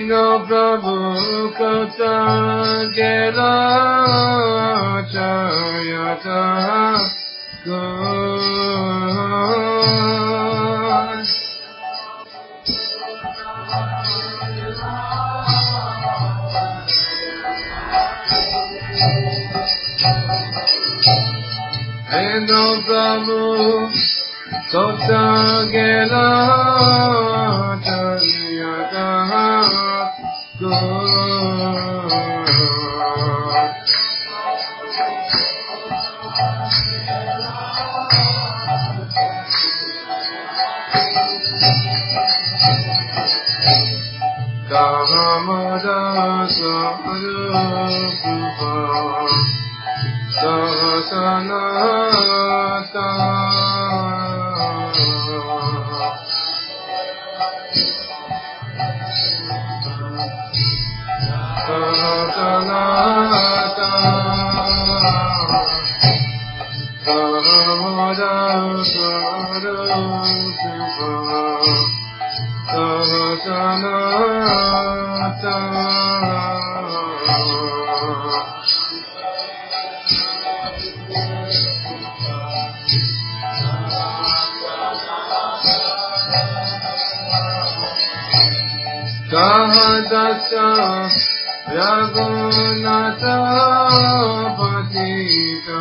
no Prabhu Kotagela Chayata Good. And no Prabhu Kotagela Chayata Kahamada Sarupa Sasanata Sasanata Kahamada Sarupa Kahadasa Raghunatha Patita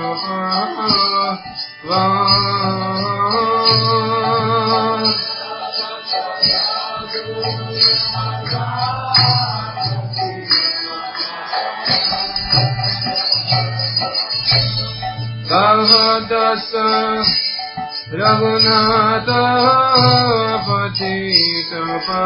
Kahadasa Raghunatha Patita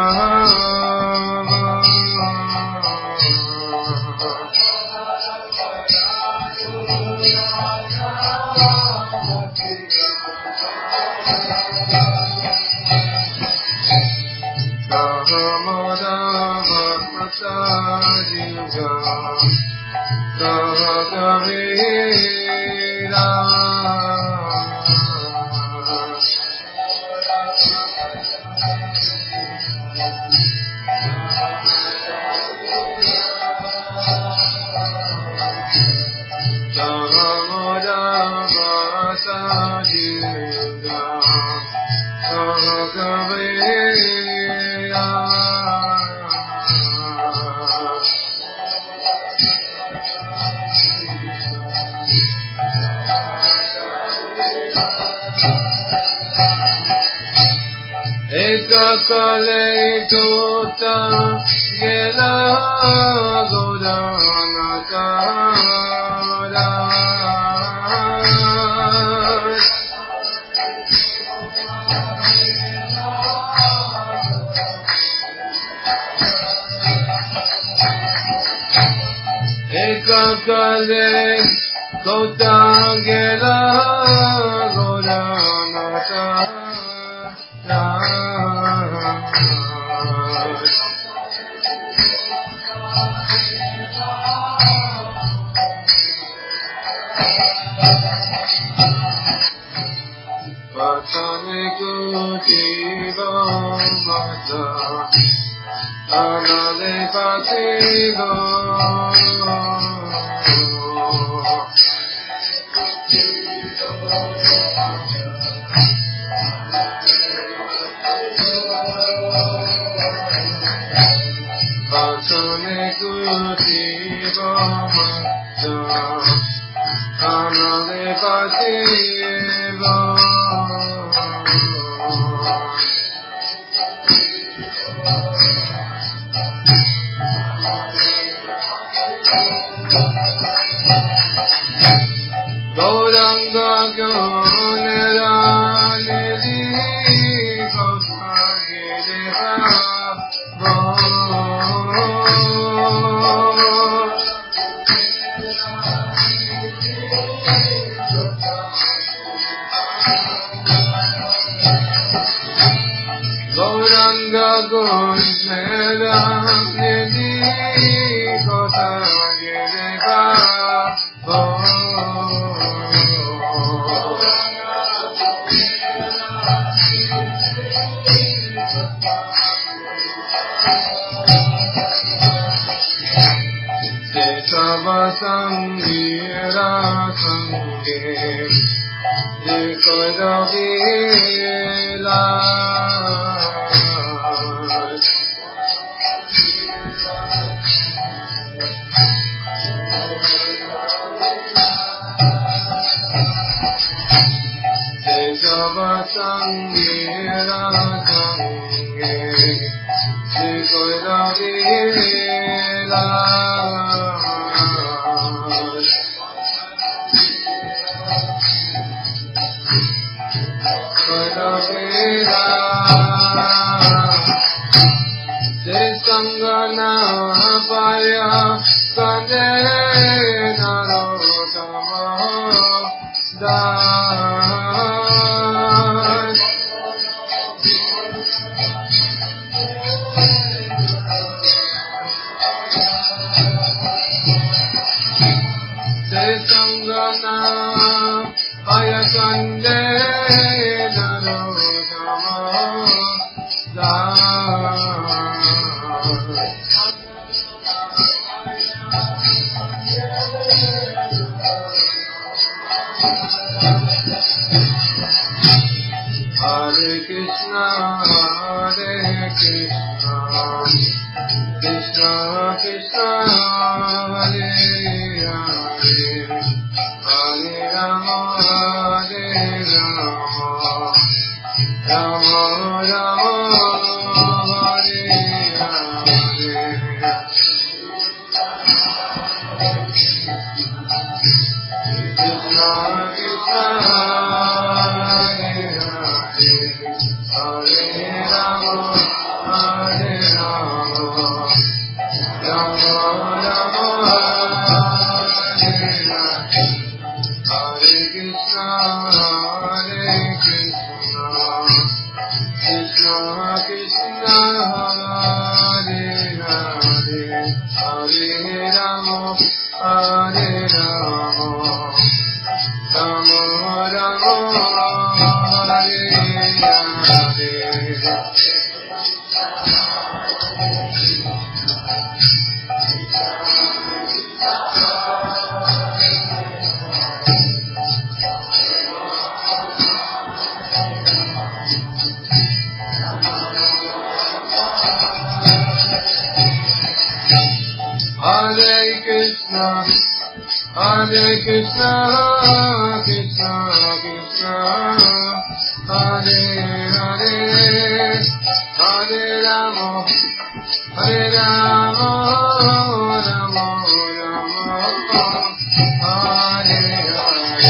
Kahamada Bhakta Jiva Kahakavira Kahamada Bhakta Jiva Kahakavira Ekakale tota gela godanakara Ekakale tota gela godanakara Patane Kutiva Mata Anale Patigo Patane Kutiva Mata Anale Patigo Gauranga Gaunera Nidhi Gautagirha Gauranga Gaunera Nidhi Gautagirha Kange Jikodavila Javasangira Kange Jikodavila Sangana Paya Sande Narotama Dan Sangana Paya Sande Narotama Dan Hare Krishna, Krishna Krishna, Hare Hare, Hare Rama, Hare Rama, Rama Rama, Hare Hare. Krishna Krishna, Hare Rama, Hare Rama, Rama Rama, Hare Hare. Hare Krishna, Krishna Krishna, Hare Hare, Hare Rama, Hare Rama, Rama Rama, Hare Hare. Hare Krishna, Krishna Krishna, Hare Hare, Hare Rama, Hare Rama, Rama Rama, Hare Hare.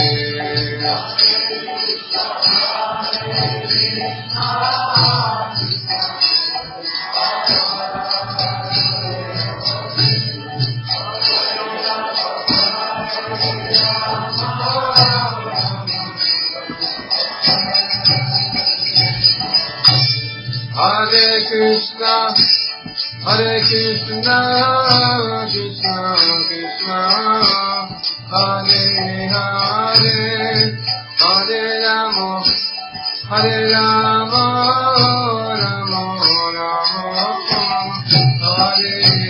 Hare Krishna, Krishna Krishna, Hare Hare, Hare Rama, Hare Rama, Rama Rama, Hare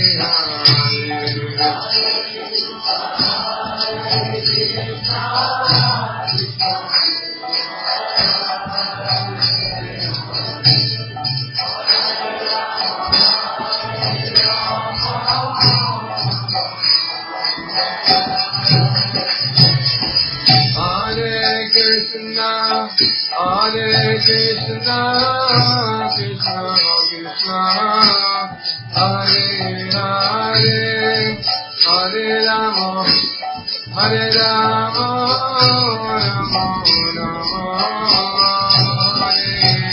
Krishna, Krishna Krishna, Hare Hare, Hare Rama, Hare Rama, Rama Rama, Hare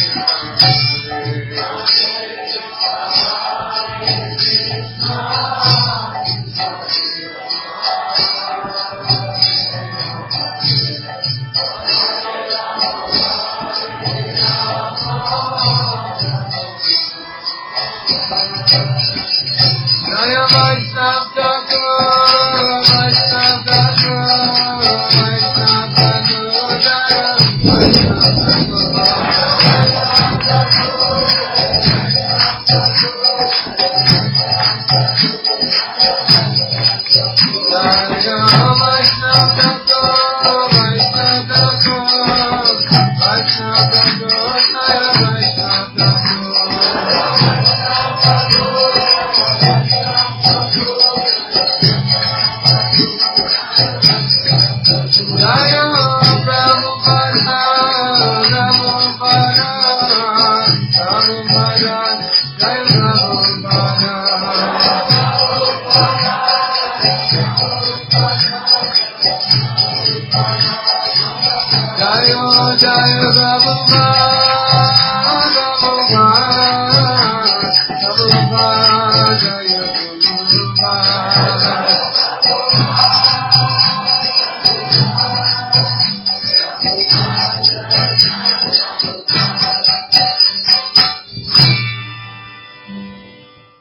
Jaya Vaishnav Thakur, Vaishnav Thakur, Vaishnav Thakur, Jaya Vaishnav Thakur, Jaya Vaishnav Thakur.